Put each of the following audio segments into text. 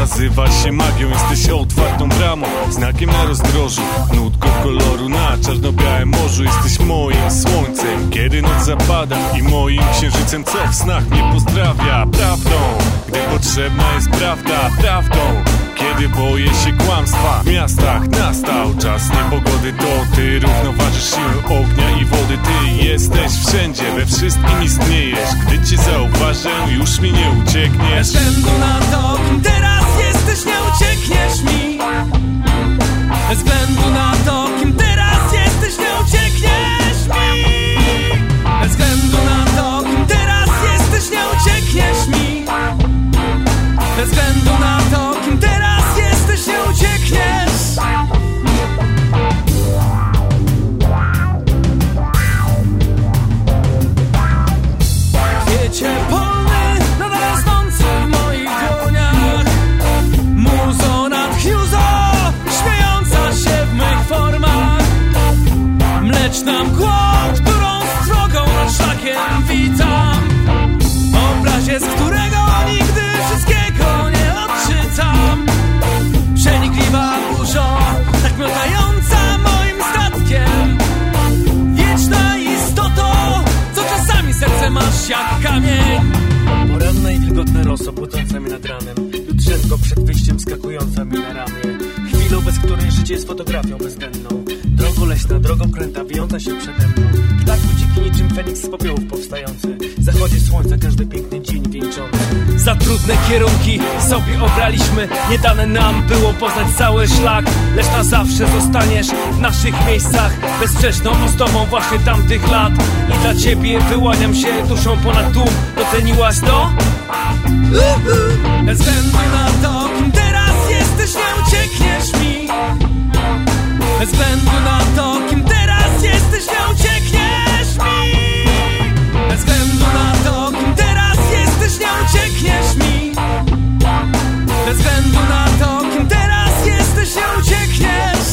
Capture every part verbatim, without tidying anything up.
nazywa się magią. Jesteś otwartą bramą, znakiem na rozdrożu, nutką koloru na czarno-białym morzu. Jesteś moim słońcem, kiedy noc zapada, i moim księżycem, co w snach mnie pozdrawia. Prawdą, gdy potrzebna jest prawda. Prawdą, kiedy boję się kłamstwa. W miastach nastał czas niepogody, to ty równoważysz siły ognia i wody. Ty jesteś wszędzie, we wszystkim istniejesz. Gdy cię zauważę, już mi nie uciekniesz. Bez względu na to, kim teraz jesteś, nie uciekniesz mi. Bez względu na to, kim teraz jesteś, nie uciekniesz mi. Bez względu na to, kim teraz jesteś, nie uciekniesz mi. Bez względu na to, kim teraz jesteś, nie uciekniesz. Kwiecie polny, nadal rosnący w moich dłoniach. Muzo nad Huzo, śmiejąca się w mych formach. Mleczna mgła, którą strogą nad szlakiem witam. Obrazie, z którego nigdy wszystkiego nie odczytam. Przenikliwa burzo, tak miotająca moim statkiem. Wieczna istoto, co czasami serce masz jak kamień. Poranna i wilgotna roso budząca mnie nad ranem. Jutrzenko przed wyjściem skakująca mi na ramię. Chwilą, bez której życie jest fotografią bezdenną. Drogo leśna, drogą kręta, wijąca się przede mną. Ptak dziki niczym Feniks z popiołów powstający. Zachodzie słońca każdy piękny dzień wieńczący. Za trudne kierunki sobie obraliśmy. Nie dane nam było poznać cały szlak. Lecz na zawsze zostaniesz w naszych miejscach, bezsprzeczną ozdobą właśnie tamtych lat. I dla ciebie wyłaniam się duszą ponad tłum. Doceniłaś to? Bez względu na to, kim teraz jesteś, nie uciekniesz mi. Bez względu na to, kim teraz jesteś, nie uciekniesz mi. Bez względu na to, kim teraz jesteś, nie uciekniesz mi. Bez względu na to, kim teraz jesteś, nie uciekniesz.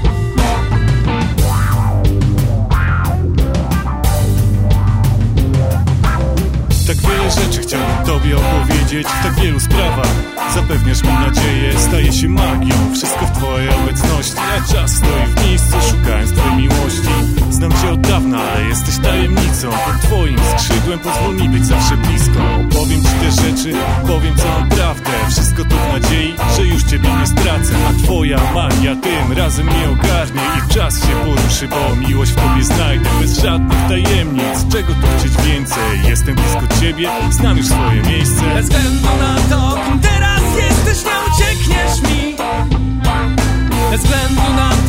Tak wiele rzeczy chciałbym tobie opowiedzieć, w tak wielu sprawach zapewniasz mi nadzieję, staje się magią wszystko w twojej obecności, a czas stoi w miejscu, szukając twojej miłości. Znam cię od dawna, ale jesteś tajemnicą. Pod twoim skrzydłem pozwól mi być zawsze blisko. Opowiem ci te rzeczy, powiem całą prawdę. Wszystko to w nadziei, że już ciebie nie stracę. A twoja magia tym razem mnie ogarnie i czas się poruszy, bo miłość w tobie znajdę. Bez żadnych tajemnic, czego tu chcieć więcej. Jestem blisko ciebie, znam już swoje miejsce. Bez względu na to, kim teraz jesteś, nie uciekniesz mi. Bez względu na